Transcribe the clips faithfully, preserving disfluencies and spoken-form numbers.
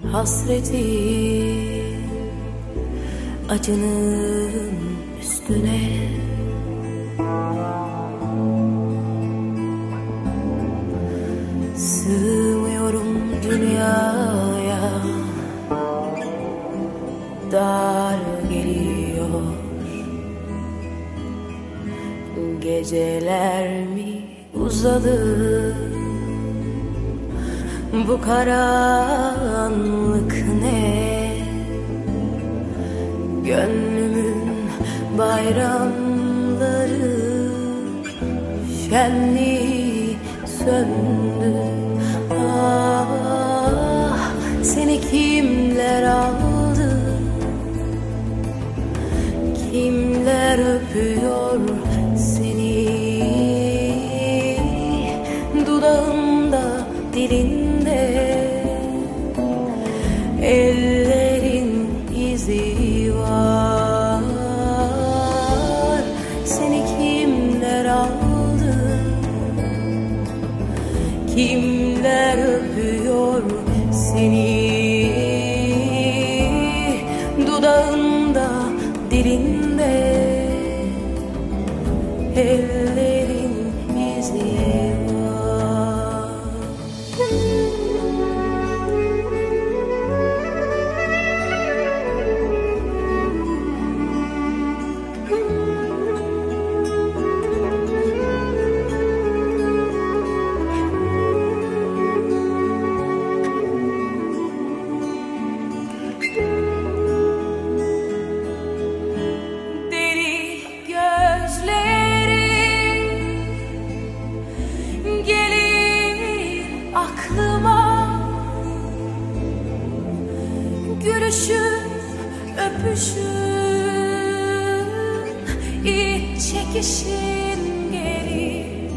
hasretin acının üstüne. Sığmıyorum dünyaya, dar geliyor. Geceler mi uzadı? Bu karanlık ne? Gönlümün bayramları şenliği söndü. Ah, seni kimler aldı? Kimler öpüyor seni? Dudağında, dilinde ellerin izi var. Seni kimler aldı? Kimler öpüyor seni? Dudağında, dilinde ellerin izi var. Deli gözlerin gelir aklıma, gülüşün, öpüşün, iç çekişin gelir.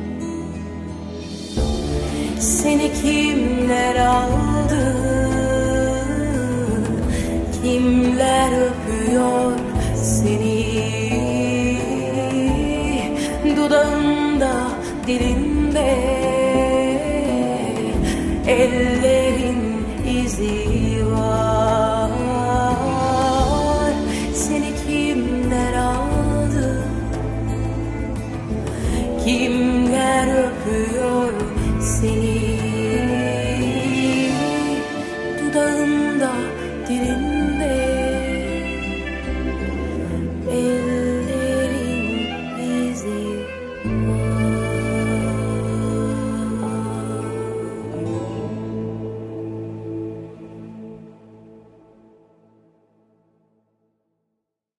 Seni kimler aldı? Kimler öpüyor seni? Dudağında, dilinde ellerin izi var. Seni kimler aldı? Kimler öpüyor seni?